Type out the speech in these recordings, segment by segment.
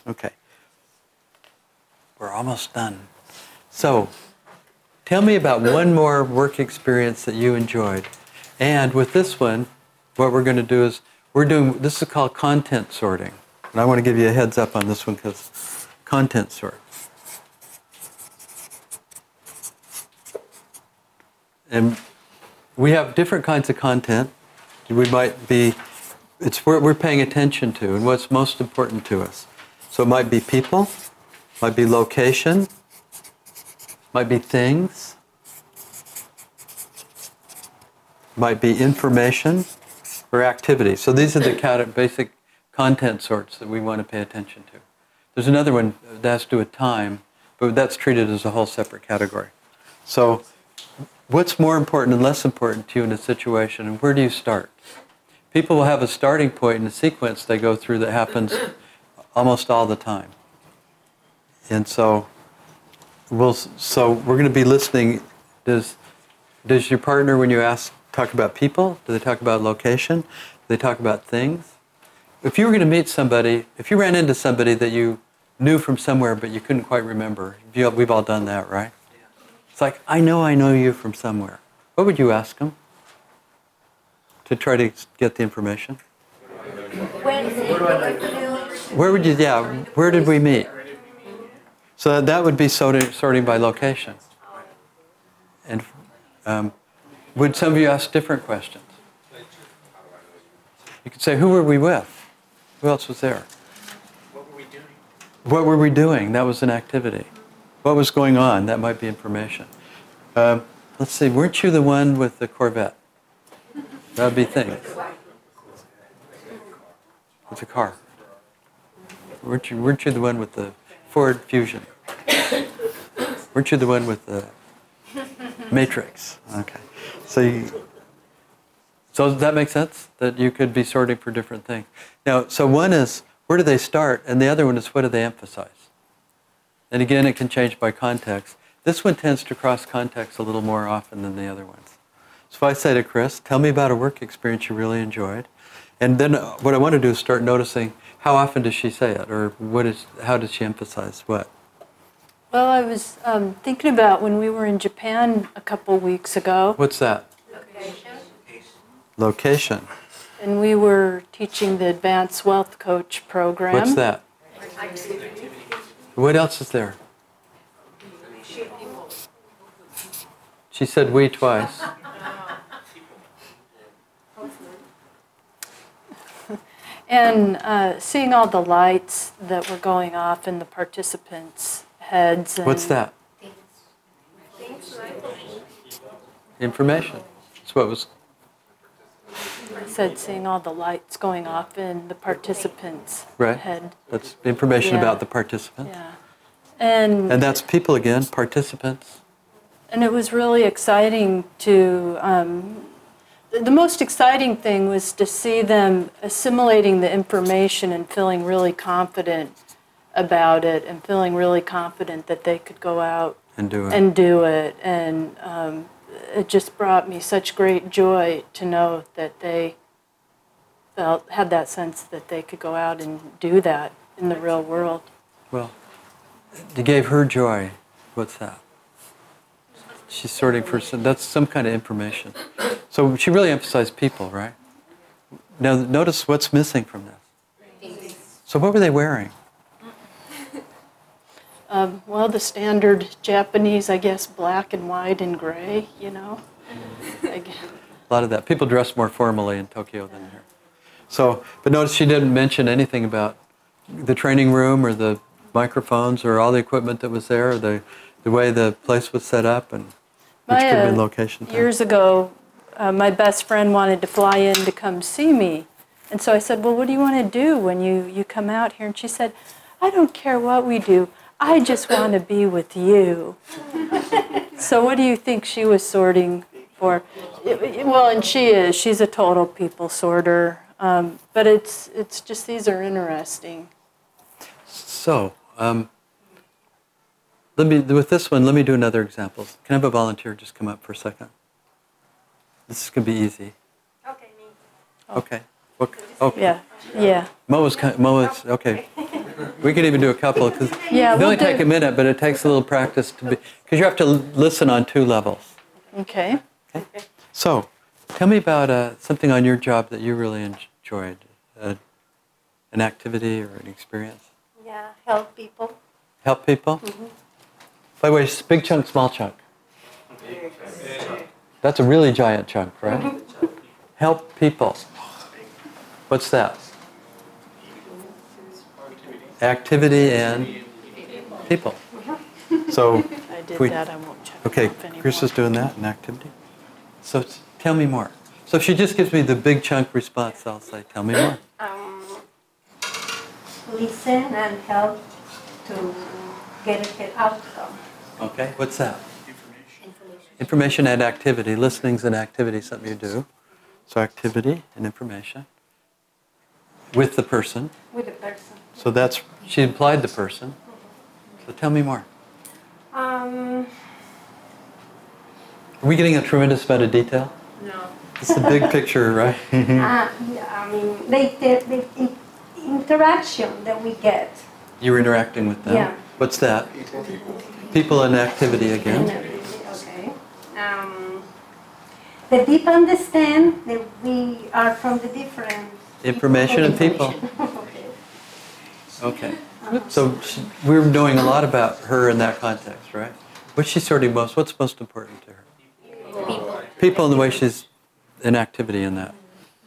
Okay. We're almost done. So, tell me about one more work experience that you enjoyed. And with this one, what we're going to do is, this is called content sorting. And I want to give you a heads up on this one because content sort. And we have different kinds of content. We might be, it's what we're paying attention to and what's most important to us. So it might be people, might be location, might be things, might be information or activity. So these are the basic content sorts that we want to pay attention to. There's another one that has to do with time, but that's treated as a whole separate category. So what's more important and less important to you in a situation, and where do you start? People will have a starting point in a sequence they go through that happens almost all the time. And so we're going to be listening. Does your partner, when you talk about people, do they talk about location? Do they talk about things? If you were going to meet somebody, if you ran into somebody that you knew from somewhere but you couldn't quite remember, we've all done that, right? It's like, I know you from somewhere. What would you ask them to try to get the information? Where did we meet? So that would be sorting by location. And would some of you ask different questions? You could say, who were we with? Who else was there? What were we doing? That was an activity. What was going on? That might be information. Let's see, weren't you the one with the Corvette? That would be things. With the car. Weren't you the one with the Ford Fusion? Weren't you the one with the Matrix? Okay. So does that make sense? That you could be sorting for different things. Now, so one is, where do they start? And the other one is, what do they emphasize? And again, it can change by context. This one tends to cross context a little more often than the other ones. So if I say to Chris, tell me about a work experience you really enjoyed. And then what I want to do is start noticing, how often does she say it? Or how does she emphasize what? Well, I was thinking about when we were in Japan a couple weeks ago. What's that? Location. And we were teaching the Advanced Wealth Coach program. What's that? What else is there? She said we twice. And seeing all the lights that were going off in the participants' heads. And what's that? Information. That's what was. I said seeing all the lights going off in the participants' head. That's information about the participants. Yeah. And that's people again, participants. And it was really exciting to, the most exciting thing was to see them assimilating the information and feeling really confident about it and feeling really confident that they could go out and do it. And it just brought me such great joy to know that they had that sense that they could go out and do that in the real world. Well, you gave her joy. What's that? She's sorting for, that's some kind of information. So she really emphasized people, right? Now notice what's missing from this. So what were they wearing? Well, the standard Japanese, I guess, black and white and gray, you know. A lot of that. People dress more formally in Tokyo than here. So, but notice she didn't mention anything about the training room or the microphones or all the equipment that was there, or the way the place was set up, and which could have been location. Years ago, my best friend wanted to fly in to come see me. And so I said, well, what do you want to do when you come out here? And she said, I don't care what we do. I just want to be with you. So what do you think she was sorting for? Well, and she is. She's a total people sorter. But it's just, these are interesting. So, with this one, let me do another example. Can I have a volunteer just come up for a second? This is going to be easy. Okay, me. Okay. Okay. Yeah. Mo's okay. We could even do a couple, because Yeah, they only we'll take do- a minute, but it takes a little practice to be, because you have to listen on 2 levels. Okay. So, tell me about something on your job that you really enjoyed, an activity or an experience. Yeah, help people. Help people? By the way, it's big chunk, small chunk. That's a really giant chunk, right? Help people. What's that? Activity and people. So, I did we- that. I won't check. okay, off anymore. Chris is doing that, an activity. So tell me more. So if she just gives me the big chunk response, I'll say, tell me more. Listen and help to get a good outcome. Okay, what's that? Information and activity. Listening's an activity, something you do. So activity and information with the person. With the person. So that's, she implied the person. So tell me more. Um, Are we getting a tremendous amount of detail? no. It's the big picture, right? Yeah, I mean, the interaction that we get. You were interacting with them. Yeah. What's that? People and activity again. Okay. The people understand that we are from the different Information and people. Okay. Okay. So we're knowing a lot about her in that context, right? What's she sorting most? What's most important to her? People. People and the way she's in activity in that.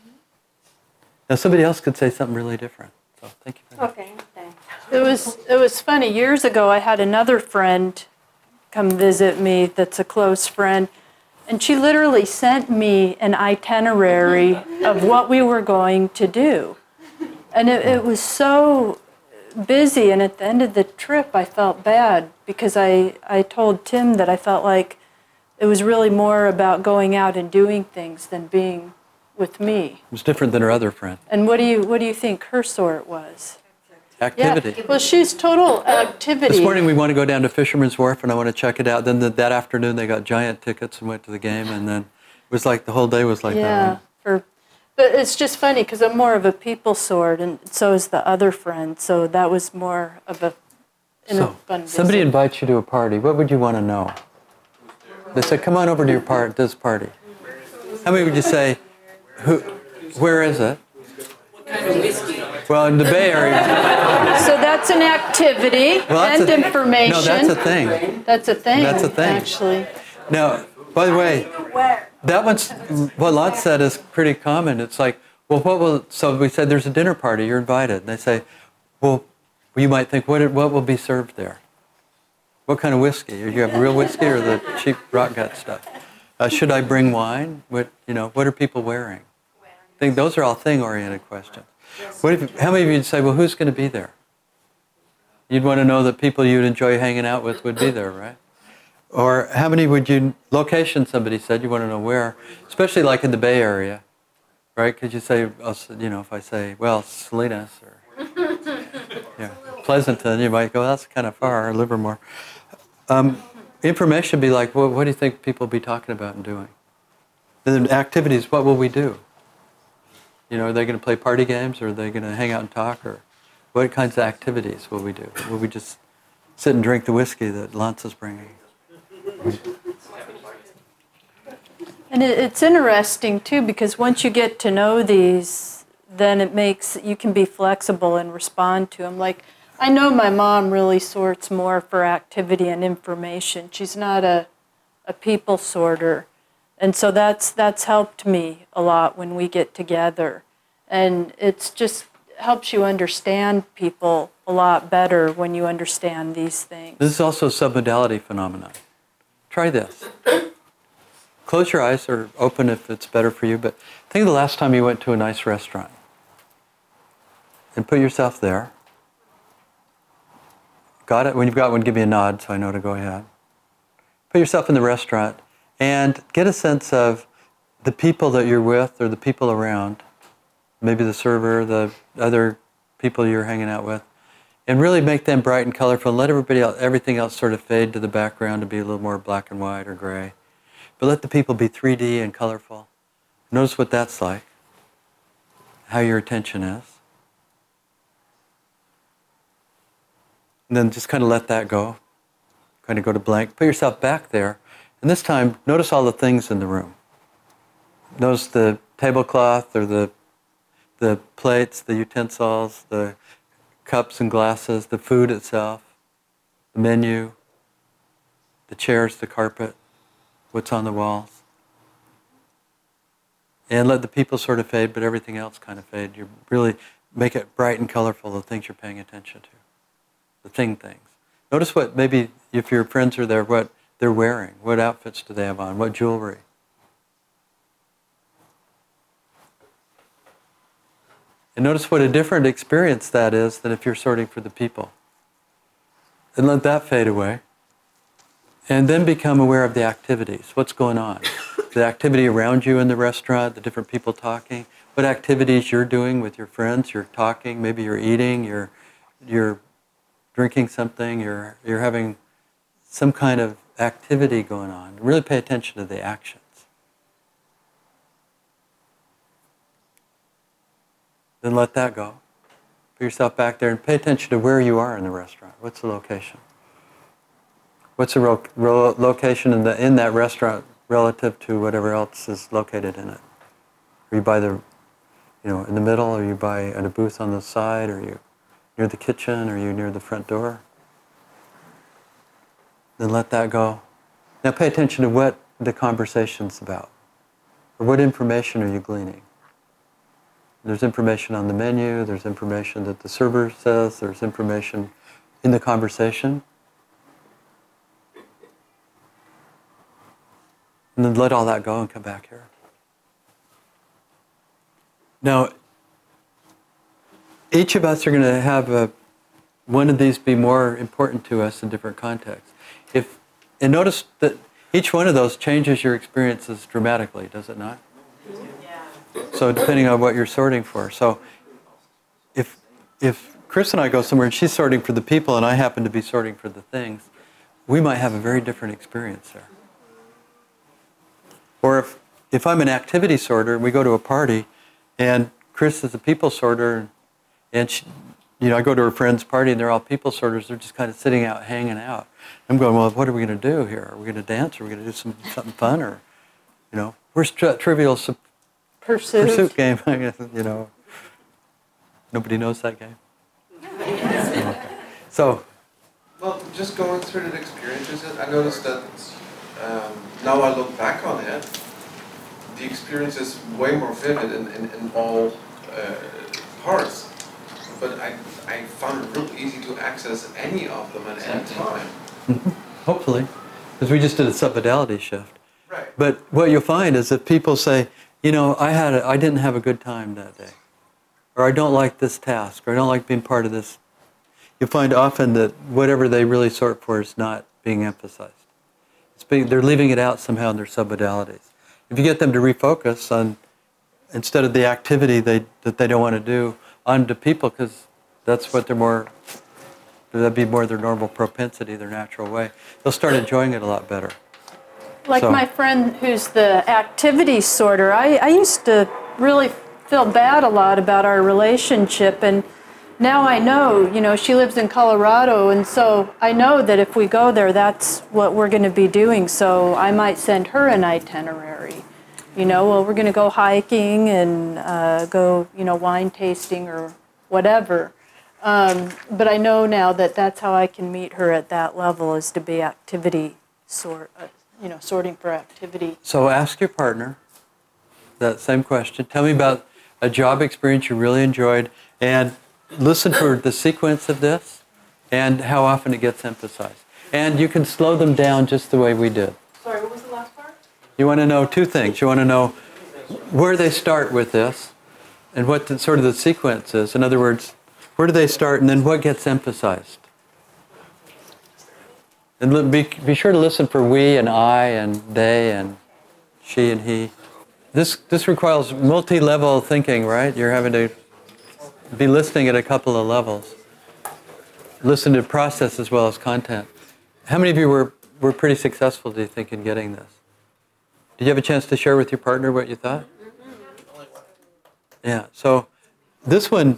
Now somebody else could say something really different. So thank you very much. Okay, thanks. It was funny. Years ago, I had another friend come visit me that's a close friend, and she literally sent me an itinerary of what we were going to do. And it was so busy, and at the end of the trip, I felt bad because I told Tim that I felt like it was really more about going out and doing things than being with me. It was different than her other friend. And what do you think her sort was? Activity. Yeah. Well, she's total activity. This morning we want to go down to Fisherman's Wharf and I want to check it out. Then that afternoon they got giant tickets and went to the game, and then it was like the whole day was like Yeah, that. but it's just funny because I'm more of a people sort, and so is the other friend. So that was more of a So fun somebody visit. invites you to a party. What would you want to know? They say, "Come on over to this party." How many would you say? Where is it? Well, in the Bay Area. So that's an activity Well, and that's information. No, that's a thing. That's a thing. That's a thing. Actually. Now, by the way, Where? that one's what Lance said is pretty common. It's like, well, so we said there's a dinner party, you're invited. And they say, well, you might think, what will be served there? What kind of whiskey? You have real whiskey or the cheap rock gut stuff? Should I bring wine? What are people wearing? I think those are all thing-oriented questions. How many of you would say, well, who's going to be there? You'd want to know that people you'd enjoy hanging out with would be there, right? Or how many location somebody said, you want to know where, especially like in the Bay Area, right? Because you say, if I say, well, Salinas or Pleasanton, you might go, that's kind of far, or Livermore. Information would be like, well, what do you think people will be talking about and doing? And then activities, what will we do? Are they going to play party games, or are they going to hang out and talk, or what kinds of activities will we do? Will we just sit and drink the whiskey that Lance is bringing? And it's interesting too because once you get to know these, then you can be flexible and respond to them. Like I know my mom really sorts more for activity and information. She's not a people sorter. And so that's helped me a lot when we get together. And it's just helps you understand people a lot better when you understand these things. This is also a submodality phenomenon. Try this. Close your eyes or open if it's better for you, but think of the last time you went to a nice restaurant. And put yourself there. Got it? When you've got one, give me a nod so I know to go ahead. Put yourself in the restaurant and get a sense of the people that you're with or the people around, maybe the server, the other people you're hanging out with, and really make them bright and colorful and let everything else sort of fade to the background to be a little more black and white or gray. But let the people be 3D and colorful. Notice what that's like, how your attention is. And then just kind of let that go. Kind of go to blank. Put yourself back there. And this time, notice all the things in the room. Notice the tablecloth or the plates, the utensils, the cups and glasses, the food itself, the menu, the chairs, the carpet, what's on the walls. And let the people sort of fade, but everything else kind of fade. You really make it bright and colorful, the things you're paying attention to. The things. Notice what, maybe if your friends are there, what they're wearing. What outfits do they have on? What jewelry? And notice what a different experience that is than if you're sorting for the people. And let that fade away. And then become aware of the activities. What's going on? The activity around you in the restaurant, the different people talking. What activities you're doing with your friends. You're talking, maybe you're eating, you're drinking something, you're having some kind of activity going on. Really pay attention to the actions. Then let that go. Put yourself back there and pay attention to where you are in the restaurant. What's the location? What's the location in that restaurant relative to whatever else is located in it? Are you by the, in the middle? Are you at a booth on the side? Are you near the kitchen? Are you near the front door? Then let that go. Now pay attention to what the conversation's about. Or what information are you gleaning? There's information on the menu, there's information that the server says, there's information in the conversation. And then let all that go and come back here. Now, each of us are going to have one of these be more important to us in different contexts. And notice that each one of those changes your experiences dramatically, does it not? So depending on what you're sorting for. So if Chris and I go somewhere and she's sorting for the people and I happen to be sorting for the things, we might have a very different experience there. Or if I'm an activity sorter and we go to a party and Chris is a people sorter and I go to her friend's party and they're all people sorters, they're just kind of sitting out, hanging out. I'm going, well, what are we going to do here? Are we going to dance? Are we going to do something fun? Or, where's Trivial Pursuit game? Nobody knows that game. So. Well, just going through the experiences, I noticed that now I look back on it, the experience is way more vivid in all parts. But I found it real easy to access any of them at any time. Hopefully, because we just did a submodality shift. Right. But what you'll find is that people say, I didn't have a good time that day, or I don't like this task, or I don't like being part of this. You find often that whatever they really sort for is not being emphasized. They're leaving it out somehow in their submodalities. If you get them to refocus on, instead of the activity that they don't want to do, onto people, because that's what that'd be more their normal propensity, their natural way, they'll start enjoying it a lot better. Like my friend who's the activity sorter, I used to really feel bad a lot about our relationship, and now I know, she lives in Colorado, and so I know that if we go there, that's what we're going to be doing, so I might send her an itinerary. We're going to go hiking and go, wine tasting or whatever. But I know now that that's how I can meet her at that level, is to be activity sorting for activity. So ask your partner that same question. Tell me about a job experience you really enjoyed, and listen for the sequence of this and how often it gets emphasized. And you can slow them down just the way we did. Sorry, what was the last part? You want to know two things. You want to know where they start with this and what sort of the sequence is. In other words, where do they start and then what gets emphasized? And be sure to listen for we and I and they and she and he. This requires multi-level thinking, right? You're having to be listening at a couple of levels. Listen to process as well as content. How many of you were pretty successful, do you think, in getting this? Did you have a chance to share with your partner what you thought? Yeah, so this one,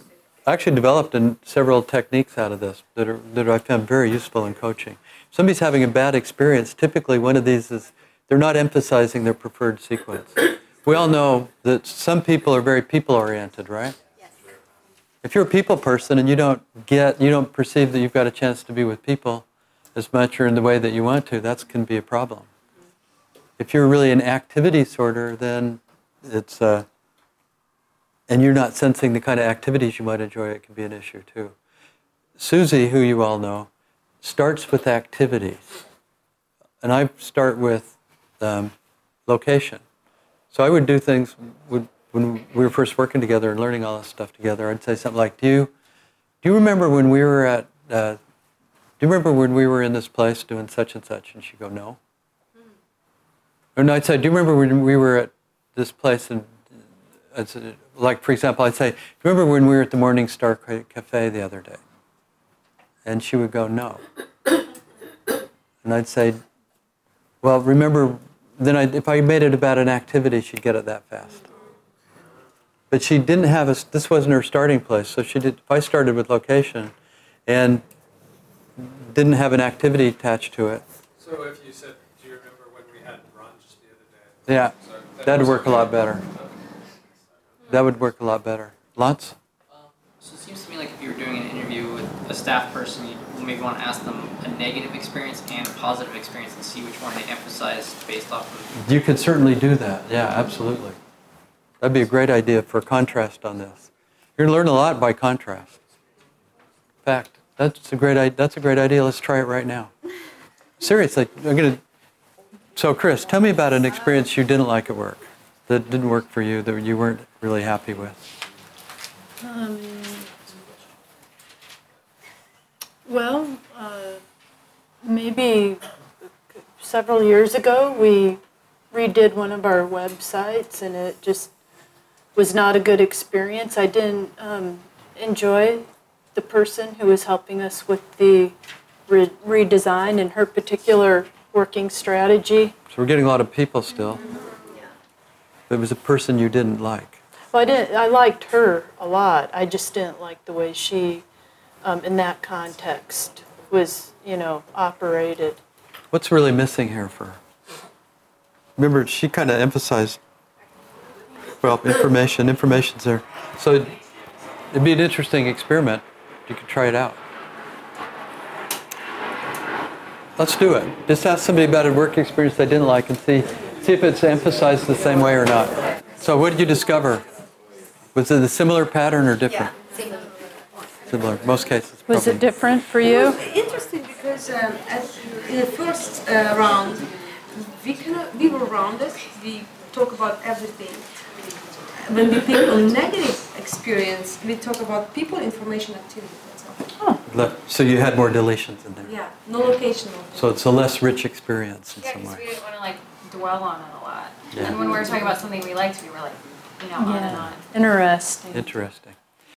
I actually developed several techniques out of this that I found very useful in coaching. If somebody's having a bad experience, typically one of these is they're not emphasizing their preferred sequence. We all know that some people are very people-oriented, right? Yes. If you're a people person and you don't perceive that you've got a chance to be with people as much or in the way that you want to, that can be a problem. If you're really an activity sorter, then it's, and you're not sensing the kind of activities you might enjoy, it can be an issue too. Susie, who you all know, starts with activities. And I start with location. So I would do things when we were first working together and learning all this stuff together. I'd say something like, do you remember when we were at, do you remember when we were in this place doing such and such? And she'd go, no. And I'd say, do you remember when we were at this place? And I'd say, like, for example, I'd say, do you remember when we were at the Morning Star Cafe the other day? And she would go, no. And I'd say, well, remember, then if I made it about an activity, she'd get it that fast. But she didn't have this wasn't her starting place. So if I started with location and didn't have an activity attached to it. So if you said, do you remember when we had brunch the other day? Yeah, So that'd work a lot better. That would work a lot better. Lots? So it seems to me like if you were doing an interview with a staff person, you maybe want to ask them a negative experience and a positive experience and see which one they emphasize based off of. You could certainly do that. Yeah, absolutely. That'd be a great idea for contrast on this. You're going to learn a lot by contrast. In fact, that's a great idea. Let's try it right now. Seriously, So Chris, tell me about an experience you didn't like at work, that didn't work for you, that you weren't really happy with. Well, maybe several years ago we redid one of our websites and it just was not a good experience. I didn't enjoy the person who was helping us with the redesign and her particular working strategy. So we're getting a lot of people still. But it was a person you didn't like. Well, I liked her a lot. I just didn't like the way she, in that context, was, operated. What's really missing here for her? Remember, she kind of emphasized, well, information's there. So it'd be an interesting experiment. You could try it out. Let's do it. Just ask somebody about a work experience they didn't like and see if it's emphasized the same way or not. So what did you discover? Was it a similar pattern or different? Yeah, similar. Similar. Most cases. Was probably. it different for you? Interesting because in the first round, we were rounded. We talk about everything. When we pick on negative experience, we talk about people, information, activity. That's all. So you had more deletions in there. Yeah, no location. So it's a less rich experience in Yeah, some because we way. didn't want to dwell on it a lot. Yeah. And when we were talking about something we liked, we were on and on. Interesting. Interesting.